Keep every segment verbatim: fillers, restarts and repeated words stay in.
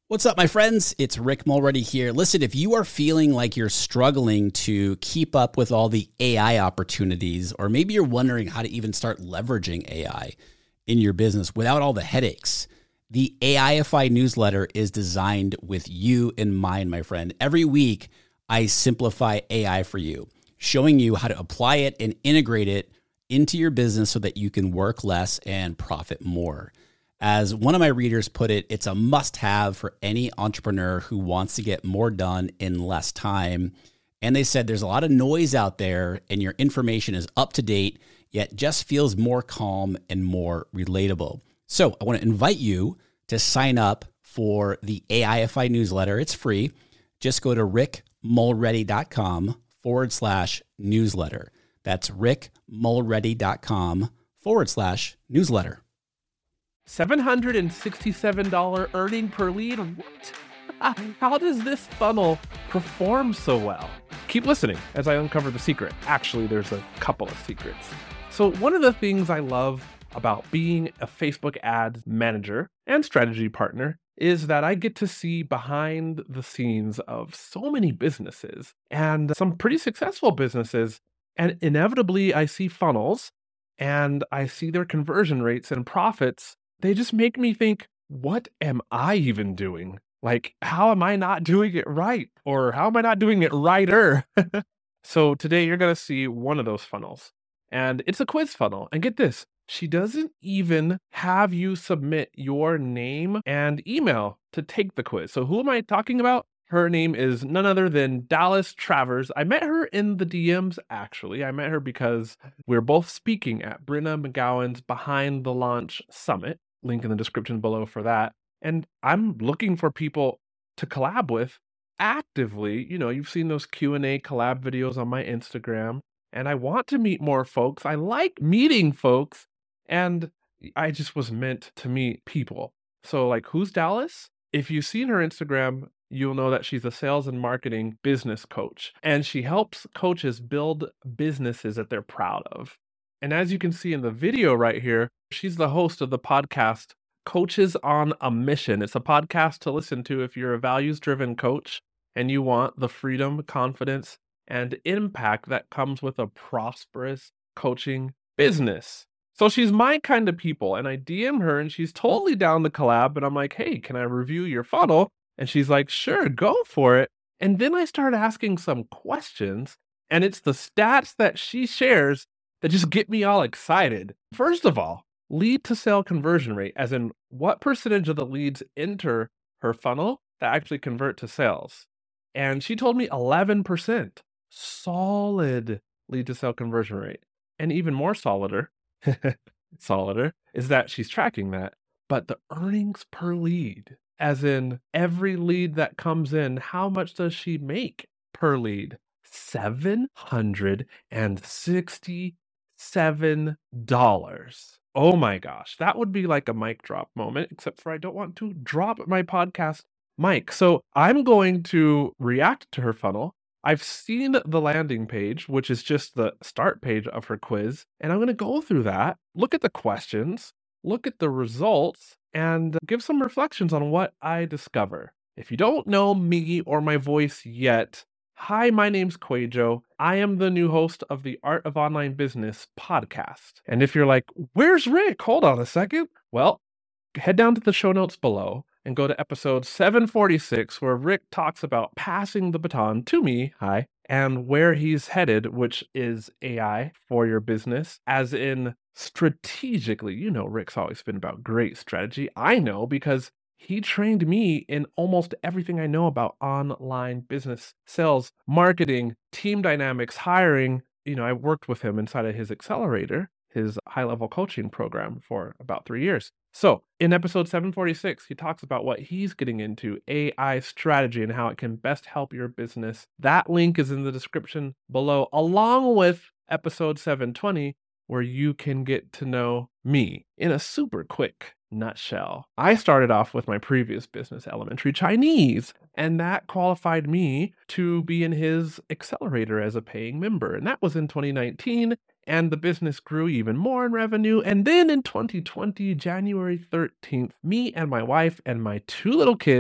What's up, my friends? It's Rick Mulready here. Listen, if you are feeling like you're struggling to keep up with all the A I opportunities, or maybe you're wondering how to even start leveraging A I in your business without all the headaches, the A I F I newsletter is designed with you in mind, my friend. Every week, I simplify A I for you, showing you how to apply it and integrate it into your business so that you can work less and profit more. As one of my readers put it, it's a must-have for any entrepreneur who wants to get more done in less time. And they said there's a lot of noise out there and your information is up to date, yet just feels more calm and more relatable. So I want to invite you to sign up for the A I F I newsletter. It's free. Just go to rickmulready.com forward slash newsletter. That's rickmulready.com forward slash newsletter. seven hundred sixty-seven dollars earning per lead? What? How does this funnel perform so well? Keep listening as I uncover the secret. Actually, there's a couple of secrets. So one of the things I love about being a Facebook ads manager and strategy partner is that I get to see behind the scenes of so many businesses and some pretty successful businesses. And inevitably, I see funnels and I see their conversion rates and profits. They just make me think, what am I even doing? Like, how am I not doing it right? Or how am I not doing it righter? So today you're going to see one of those funnels. And it's a quiz funnel. And get this, she doesn't even have you submit your name and email to take the quiz. So who am I talking about? Her name is none other than Dallas Travers. I met her in the D Ms, actually. I met her because we're both speaking at Brenna McGowan's Behind the Launch Summit. Link in the description below for that. And I'm looking for people to collab with actively. You know, you've seen those Q and A collab videos on my Instagram, and I want to meet more folks. I like meeting folks, and I just was meant to meet people. So like, who's Dallas? If you've seen her Instagram, you'll know that she's a sales and marketing business coach, and she helps coaches build businesses that they're proud of. And as you can see in the video right here, she's the host of the podcast, Coaches on a Mission. It's a podcast to listen to if you're a values-driven coach and you want the freedom, confidence, and impact that comes with a prosperous coaching business. So she's my kind of people, and I D M her, and she's totally down to collab, and I'm like, hey, can I review your funnel? And she's like, sure, go for it. And then I start asking some questions, and it's the stats that she shares that just get me all excited. First of all, lead to sale conversion rate, as in what percentage of the leads enter her funnel that actually convert to sales. And she told me eleven percent. Solid lead to sale conversion rate. And even more solider, solider, is that she's tracking that. But the earnings per lead, as in every lead that comes in, how much does she make per lead? seven hundred sixty-seven dollars. Oh my gosh, that would be like a mic drop moment, except for I don't want to drop my podcast mic. So I'm going to react to her funnel. I've seen the landing page, which is just the start page of her quiz, and I'm going to go through that, look at the questions, look at the results, and give some reflections on what I discover. If you don't know me or my voice yet, hi, my name's Quajo. I am the new host of the Art of Online Business podcast. And if you're like, where's Rick? Hold on a second. Well, head down to the show notes below and go to episode seven forty-six, where Rick talks about passing the baton to me, hi, and where he's headed, which is A I for your business, as in strategically. You know, Rick's always been about great strategy. I know because he trained me in almost everything I know about online business, sales, marketing, team dynamics, hiring. You know, I worked with him inside of his accelerator, his high-level coaching program, for about three years. So in episode seven forty-six, he talks about what he's getting into, A I strategy, and how it can best help your business. That link is in the description below, along with episode seven twenty, where you can get to know me in a super quick nutshell. I started off with my previous business, Elementary Chinese, and that qualified me to be in his accelerator as a paying member. And that was in twenty nineteen, and the business grew even more in revenue. And then in twenty twenty, January thirteenth, me and my wife and my two little kids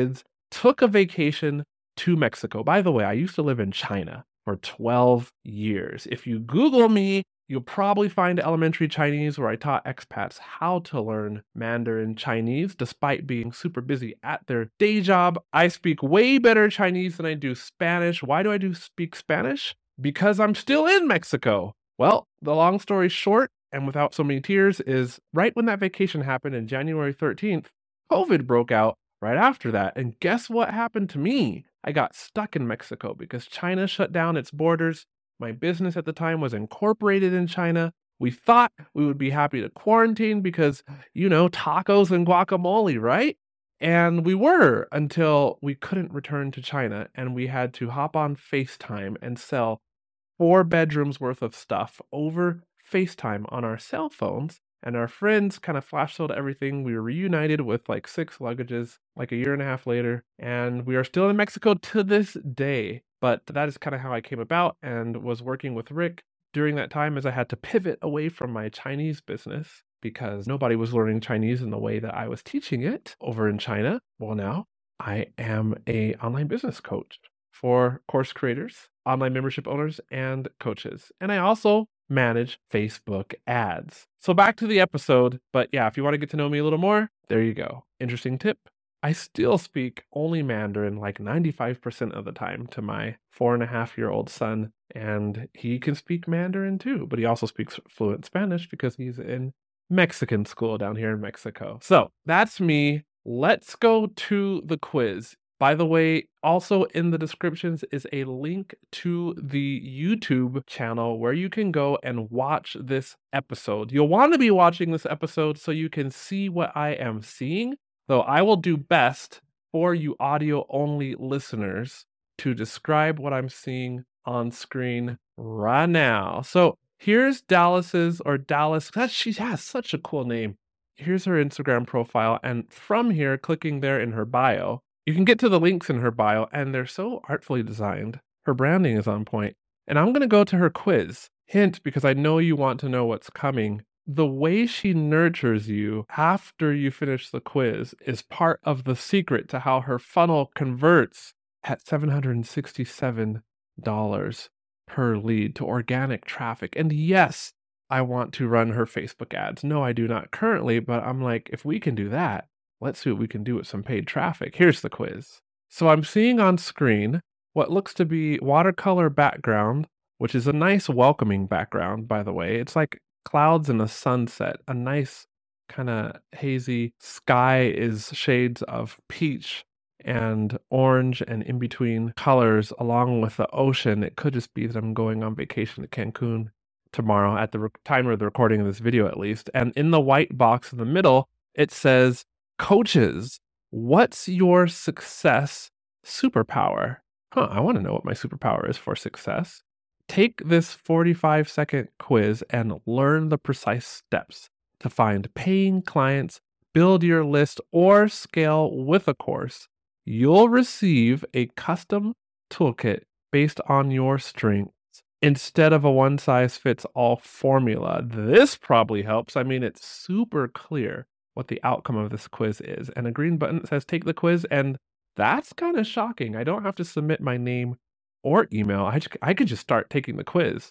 took a vacation to Mexico. By the way, I used to live in China for twelve years. If you Google me, you'll probably find elementary Chinese where I taught expats how to learn Mandarin Chinese despite being super busy at their day job. I speak way better Chinese than I do Spanish. Why do I do speak Spanish? Because I'm still in Mexico. Well, the long story short, and without so many tears, is right when that vacation happened in January thirteenth, COVID broke out right after that. And guess what happened to me? I got stuck in Mexico because China shut down its borders. My business at the time was incorporated in China. We thought we would be happy to quarantine because, you know, tacos and guacamole, right? And we were until we couldn't return to China and we had to hop on FaceTime and sell four bedrooms worth of stuff over FaceTime on our cell phones. And our friends kind of flash sold everything. We were reunited with like six luggages like a year and a half later. And we are still in Mexico to this day. But that is kind of how I came about and was working with Rick during that time as I had to pivot away from my Chinese business because nobody was learning Chinese in the way that I was teaching it over in China. Well, now I am a online business coach for course creators, online membership owners, and coaches. And I also manage Facebook ads. So back to the episode. But yeah, if you want to get to know me a little more, there you go. Interesting tip. I still speak only Mandarin like ninety-five percent of the time to my four and a half year old son. And he can speak Mandarin too, but he also speaks fluent Spanish because he's in Mexican school down here in Mexico. So that's me. Let's go to the quiz. By the way, also in the descriptions is a link to the YouTube channel where you can go and watch this episode. You'll want to be watching this episode so you can see what I am seeing, though I will do best for you audio-only listeners to describe what I'm seeing on screen right now. So here's Dallas's, or Dallas, she has such a cool name. Here's her Instagram profile, and from here, clicking there in her bio, you can get to the links in her bio, and they're so artfully designed. Her branding is on point. And I'm going to go to her quiz. Hint, because I know you want to know what's coming. The way she nurtures you after you finish the quiz is part of the secret to how her funnel converts at seven hundred sixty-seven dollars per lead to organic traffic. And yes, I want to run her Facebook ads. No, I do not currently, but I'm like, if we can do that, let's see what we can do with some paid traffic. Here's the quiz. So I'm seeing on screen what looks to be watercolor background, which is a nice welcoming background, by the way. It's like clouds and a sunset, a nice kind of hazy sky is shades of peach and orange and in between colors along with the ocean. It could just be that I'm going on vacation to Cancun tomorrow at the re- time of the recording of this video at least. And in the white box in the middle, it says, coaches, what's your success superpower? Huh, I want to know what my superpower is for success. Take this forty-five second quiz and learn the precise steps to find paying clients, build your list, or scale with a course. You'll receive a custom toolkit based on your strengths instead of a one-size-fits-all formula. This probably helps. I mean, it's super clear what the outcome of this quiz is. And a green button that says take the quiz, and that's kind of shocking. I don't have to submit my name or email. I, just, I could just start taking the quiz.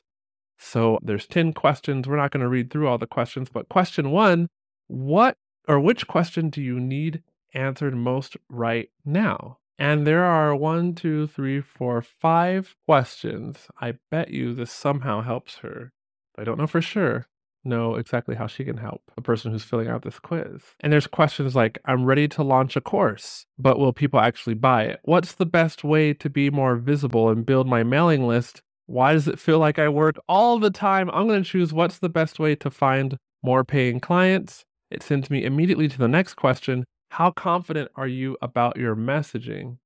So there's ten questions. We're not going to read through all the questions, but question one, what or which question do you need answered most right now? And there are one, two, three, four, five questions. I bet you this somehow helps her. I don't know for sure. Know exactly how she can help the person who's filling out this quiz. And there's questions like, I'm ready to launch a course, but will people actually buy it? What's the best way to be more visible and build my mailing list? Why does it feel like I work all the time? I'm going to choose what's the best way to find more paying clients. It sends me immediately to the next question. How confident are you about your messaging?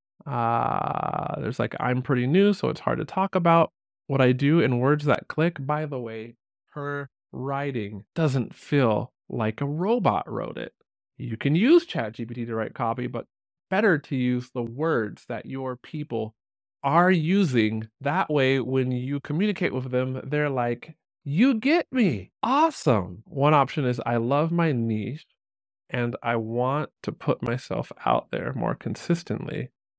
Uh, there's like, I'm pretty new, so it's hard to talk about what I do in words that click. By the way, her writing doesn't feel like a robot wrote it. You can use ChatGPT to write copy, but better to use the words that your people are using. That way, when you communicate with them, they're like, you get me. Awesome. One option is, I love my niche and I want to put myself out there more consistently.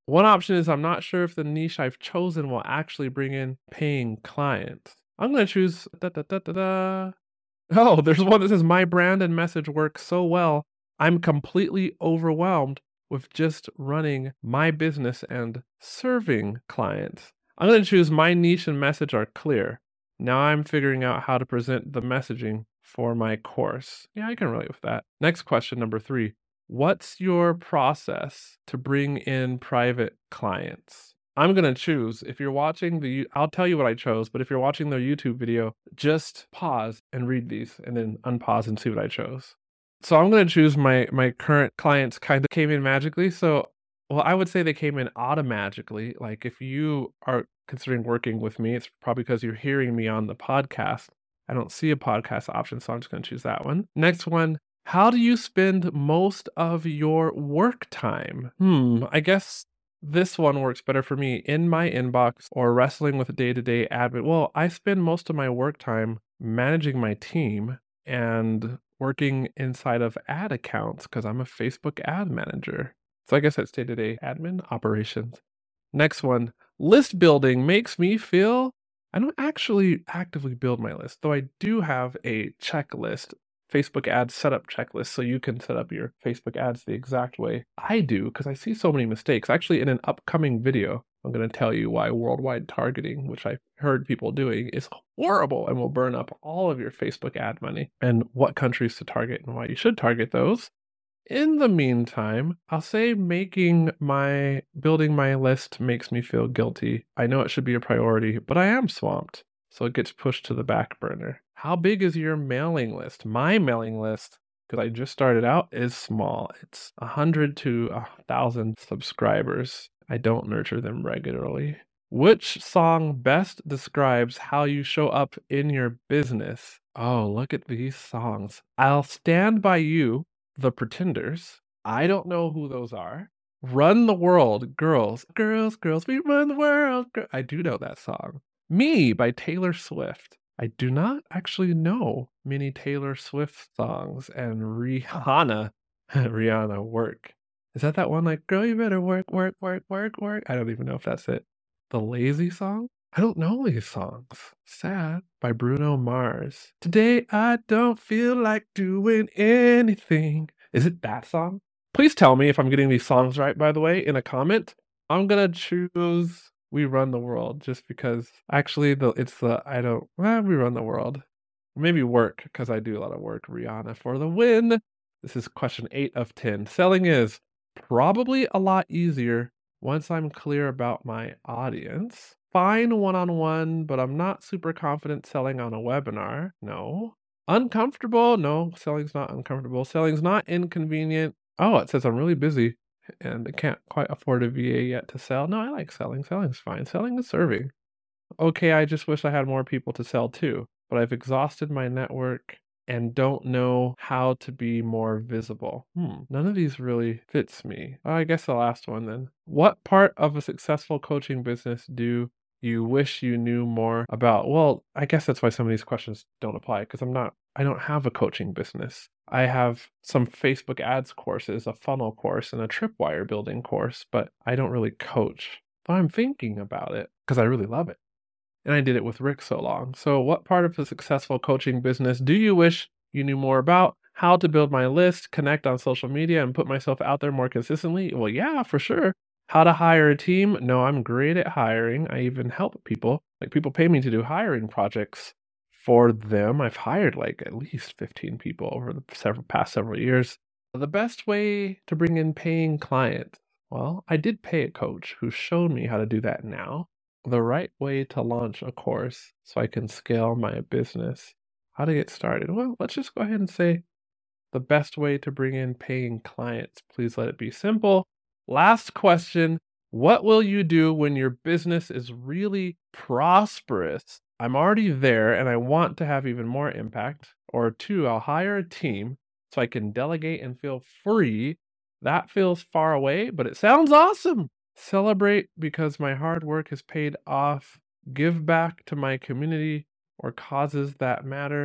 One option is I'm not sure if the niche I've chosen will actually bring in paying clients. I'm going to choose da, da, da, da, da. Oh, there's one that says my brand and message work so well, I'm completely overwhelmed with just running my business and serving clients. I'm going to choose my niche and message are clear. Now I'm figuring out how to present the messaging for my course. Yeah, I can relate with that. Next question, number three. What's your process to bring in private clients? I'm going to choose, if you're watching the, I'll tell you what I chose, but if you're watching the YouTube video, just pause and read these and then unpause and see what I chose. So I'm going to choose my, my current clients kind of came in magically. So, well, I would say they came in automatically. Like if you are considering working with me, it's probably because you're hearing me on the podcast. I don't see a podcast option, so I'm just going to choose that one. Next one. How do you spend most of your work time? Hmm, I guess this one works better for me. In my inbox or wrestling with day-to-day admin. Well, I spend most of my work time managing my team and working inside of ad accounts because I'm a Facebook ad manager. So I guess that's day-to-day admin operations. Next one, list building makes me feel I don't actually actively build my list, though I do have a checklist. Facebook ads setup checklist so you can set up your Facebook ads the exact way I do because I see so many mistakes. Actually, in an upcoming video, I'm going to tell you why worldwide targeting, which I've heard people doing, is horrible and will burn up all of your Facebook ad money and what countries to target and why you should target those. In the meantime, I'll say making my, building my list makes me feel guilty. I know it should be a priority, but I am swamped. So it gets pushed to the back burner. How big is your mailing list? My mailing list, because I just started out, is small. It's one hundred to one thousand subscribers. I don't nurture them regularly. Which song best describes how you show up in your business? Oh, look at these songs. I'll Stand By You, The Pretenders. I don't know who those are. Run the World, Girls. Girls, girls, we run the world. I do know that song. Me by Taylor Swift. I do not actually know many Taylor Swift songs. And Rihanna, Rihanna, Work. Is that that one like, girl, you better work, work, work, work, work? I don't even know if that's it. The Lazy Song? I don't know these songs. Sad by Bruno Mars. Today I don't feel like doing anything. Is it that song? Please tell me if I'm getting these songs right, by the way, in a comment. I'm gonna choose We Run the World just because actually the it's the I don't well, We Run the World. Maybe Work, because I do a lot of work. Rihanna for the win. This is question eight of ten. Selling is probably a lot easier once I'm clear about my audience. Fine one-on-one, but I'm not super confident selling on a webinar. No. Uncomfortable? No, selling's not uncomfortable. Selling's not inconvenient. Oh, it says I'm really busy and I can't quite afford a V A yet to sell. No, I like selling. Selling's fine. Selling is serving. Okay, I just wish I had more people to sell to, but I've exhausted my network and don't know how to be more visible. Hmm, none of these really fits me. Oh, I guess the last one then. What part of a successful coaching business do you wish you knew more about? Well, I guess that's why some of these questions don't apply because I'm not, I don't have a coaching business. I have some Facebook ads courses, a funnel course, and a tripwire building course, but I don't really coach. But I'm thinking about it because I really love it. And I did it with Rick so long. So what part of a successful coaching business do you wish you knew more about? How to build my list, connect on social media, and put myself out there more consistently? Well, yeah, for sure. How to hire a team? No, I'm great at hiring. I even help people. Like people pay me to do hiring projects for them. I've hired like at least fifteen people over the several past several years. The best way to bring in paying clients? Well, I did pay a coach who showed me how to do that now. The right way to launch a course so I can scale my business. How to get started? Well, let's just go ahead and say the best way to bring in paying clients. Please let it be simple. Last question. What will you do when your business is really prosperous? I'm already there and I want to have even more impact. Or two, I'll hire a team so I can delegate and feel free. That feels far away, but it sounds awesome. Celebrate because my hard work has paid off. Give back to my community or causes that matter.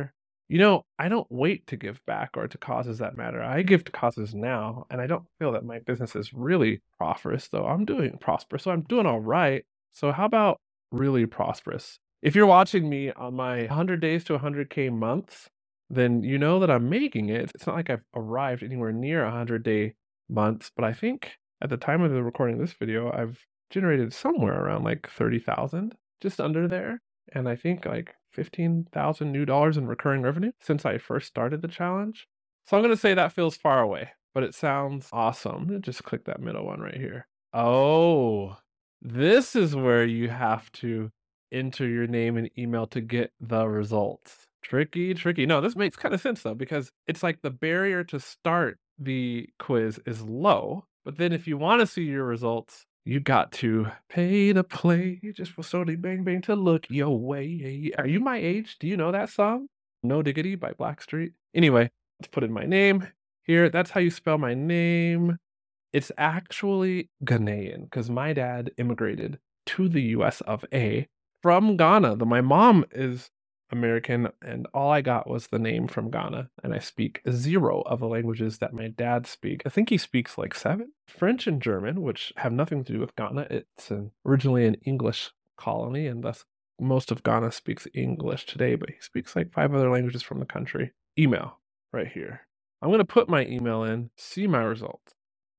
You know, I don't wait to give back or to causes that matter. I give to causes now, and I don't feel that my business is really prosperous, though I'm doing prosperous, so I'm doing all right. So how about really prosperous? If you're watching me on my one hundred days to one hundred K months, then you know that I'm making it. It's not like I've arrived anywhere near one hundred day months, but I think at the time of the recording of this video, I've generated somewhere around like thirty thousand, just under there. And I think like fifteen thousand new dollars in recurring revenue since I first started the challenge. So I'm going to say that feels far away, but it sounds awesome. Just click that middle one right here. Oh, this is where you have to enter your name and email to get the results. Tricky, tricky. No, this makes kind of sense though, because it's like the barrier to start the quiz is low, but then if you want to see your results, you got to pay to play just for Sony Bang Bang to look your way. Are you my age? Do you know that song? No Diggity by Blackstreet. Anyway, let's put in my name here. That's how you spell my name. It's actually Ghanaian because my dad immigrated to the U S of A from Ghana. My mom is American, and all I got was the name from Ghana, and I speak zero of the languages that my dad speaks. I think he speaks like seven. French and German, which have nothing to do with Ghana. It's an, originally an English colony, and thus most of Ghana speaks English today, but he speaks like five other languages from the country. Email, right here. I'm going to put my email in, see my results.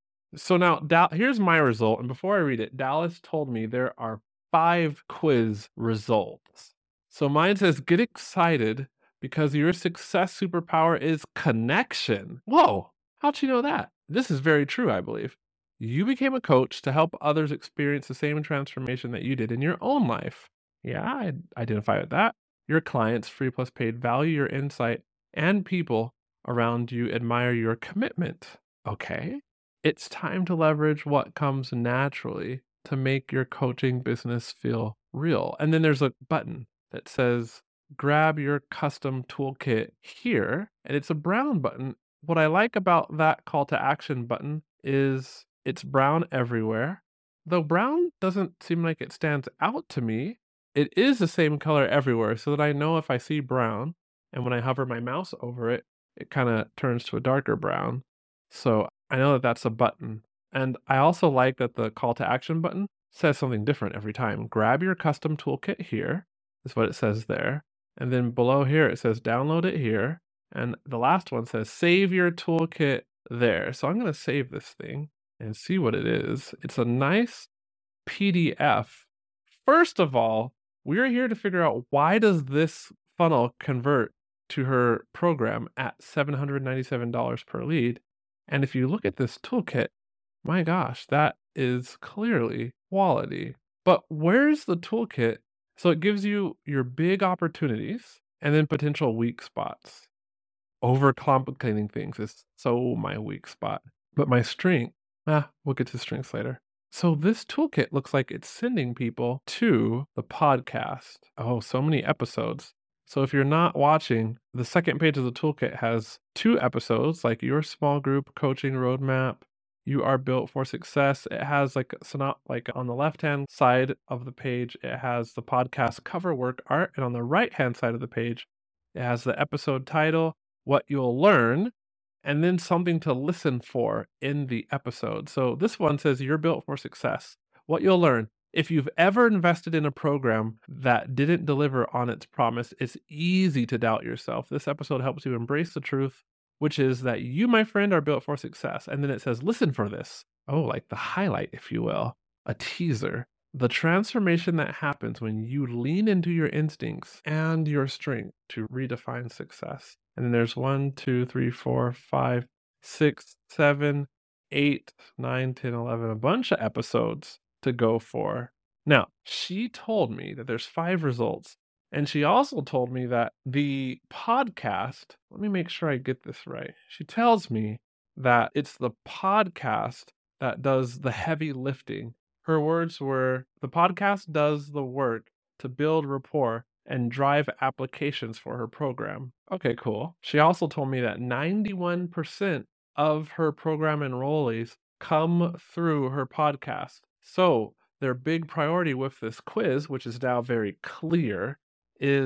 So now, da- here's my result, and before I read it, Dallas told me there are five quiz results. So mine says, get excited because your success superpower is connection. Whoa, how'd you know that? This is very true, I believe. You became a coach to help others experience the same transformation that you did in your own life. Yeah, I identify with that. Your clients, free plus paid, value your insight, and people around you admire your commitment. Okay. It's time to leverage what comes naturally to make your coaching business feel real. And then there's a button that says, grab your custom toolkit here. And it's a brown button. What I like about that call to action button is it's brown everywhere. Though brown doesn't seem like it stands out to me, it is the same color everywhere so that I know if I see brown and when I hover my mouse over it, it kind of turns to a darker brown. So I know that that's a button. And I also like that the call to action button says something different every time. Grab your custom toolkit here, is what it says there. And then below here, it says download it here. And the last one says save your toolkit there. So I'm going to save this thing and see what it is. It's a nice P D F. First of all, we're here to figure out why does this funnel convert to her program at seven hundred ninety-seven dollars per lead. And if you look at this toolkit, my gosh, that is clearly quality. But where's the toolkit? So it gives you your big opportunities and then potential weak spots. Overcomplicating things is so my weak spot. But my strength, ah, we'll get to strengths later. So this toolkit looks like it's sending people to the podcast. Oh, so many episodes. So if you're not watching, the second page of the toolkit has two episodes, like your small group coaching roadmap, you are built for success. It has like so like on the left-hand side of the page, it has the podcast cover work art. And on the right-hand side of the page, it has the episode title, what you'll learn, and then something to listen for in the episode. So this one says you're built for success. What you'll learn. If you've ever invested in a program that didn't deliver on its promise, it's easy to doubt yourself. This episode helps you embrace the truth, which is that you, my friend, are built for success. And then it says, listen for this. Oh, like the highlight, if you will, a teaser. The transformation that happens when you lean into your instincts and your strength to redefine success. And then there's one, two, three, four, five, six, seven, eight, nine, ten, eleven, a bunch of episodes to go for. Now, she told me that there's five results. And she also told me that the podcast, let me make sure I get this right. She tells me that it's the podcast that does the heavy lifting. Her words were, the podcast does the work to build rapport and drive applications for her program. Okay, cool. She also told me that ninety-one percent of her program enrollees come through her podcast. So their big priority with this quiz, which is now very clear, is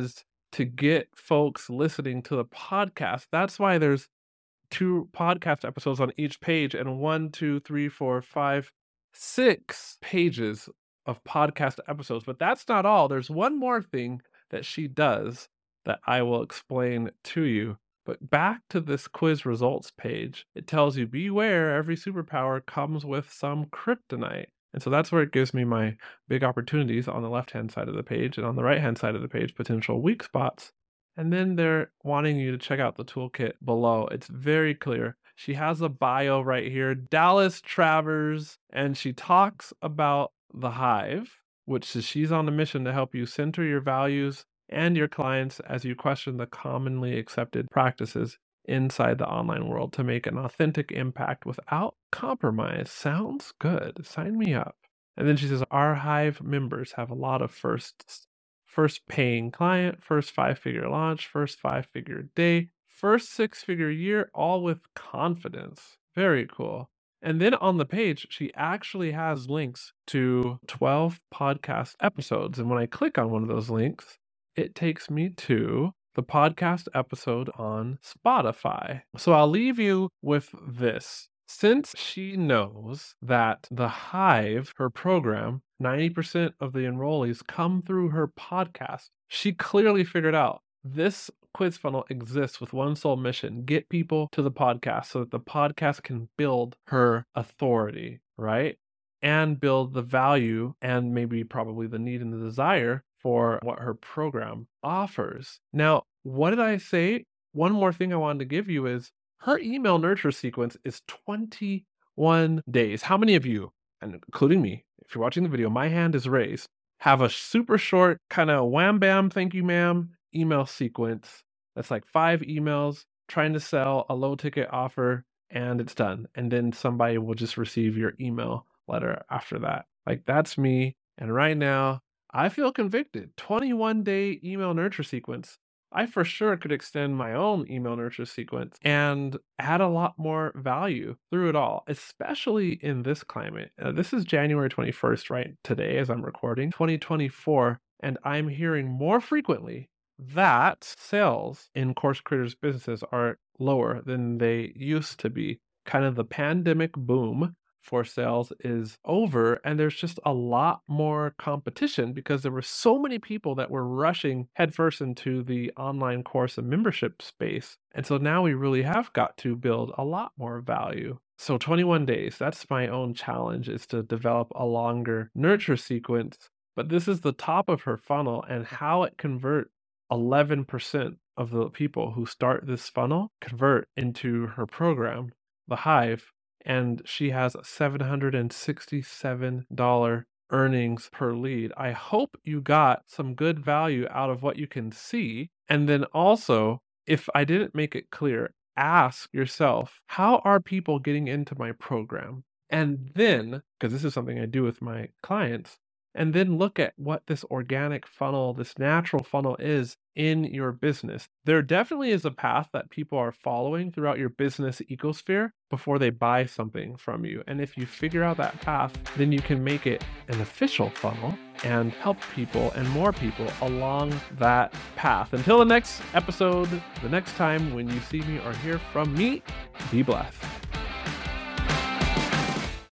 to get folks listening to the podcast. That's why there's two podcast episodes on each page and one, two, three, four, five, six pages of podcast episodes. But that's not all. There's one more thing that she does that I will explain to you. But back to this quiz results page, it tells you, beware, every superpower comes with some kryptonite. And so that's where it gives me my big opportunities on the left-hand side of the page, and on the right-hand side of the page, potential weak spots. And then they're wanting you to check out the toolkit below. It's very clear. She has a bio right here, Dallas Travers, and she talks about the Hive, which is she's on a mission to help you center your values and your clients as you question the commonly accepted practices inside the online world to make an authentic impact without compromise. Sounds good. Sign me up. And then she says, our Hive members have a lot of firsts. First paying client, first five-figure launch, first five-figure day, first six-figure year, all with confidence. Very cool. And then on the page, she actually has links to twelve podcast episodes. And when I click on one of those links, it takes me to the podcast episode on Spotify. So I'll leave you with this. Since she knows that the Hive, her program, ninety percent of the enrollees come through her podcast, she clearly figured out this quiz funnel exists with one sole mission: get people to the podcast so that the podcast can build her authority, right? And build the value and maybe probably the need and the desire for what her program offers. Now, what did I say? One more thing I wanted to give you is her email nurture sequence is twenty-one days. How many of you, and including me, if you're watching the video, my hand is raised, have a super short kind of wham bam, thank you ma'am email sequence that's like five emails trying to sell a low ticket offer and it's done. And then somebody will just receive your email letter after that. Like, that's me. And right now I feel convicted. twenty-one day email nurture sequence. I for sure could extend my own email nurture sequence and add a lot more value through it all, especially in this climate. Uh, this is January twenty-first, right? Today, as I'm recording, twenty twenty-four. And I'm hearing more frequently that sales in course creators' businesses are lower than they used to be. Kind of the pandemic boom for sales is over, and there's just a lot more competition because there were so many people that were rushing headfirst into the online course and membership space. And so now we really have got to build a lot more value. So twenty-one days, that's my own challenge, is to develop a longer nurture sequence. But this is the top of her funnel, and how it convert eleven percent of the people who start this funnel convert into her program, the Hive. And she has seven hundred sixty-seven dollars earnings per lead. I hope you got some good value out of what you can see. And then also, if I didn't make it clear, ask yourself, how are people getting into my program? And then, because this is something I do with my clients, and then look at what this organic funnel, this natural funnel is in your business. There definitely is a path that people are following throughout your business ecosphere before they buy something from you. And if you figure out that path, then you can make it an official funnel and help people and more people along that path. Until the next episode, the next time when you see me or hear from me, be blessed.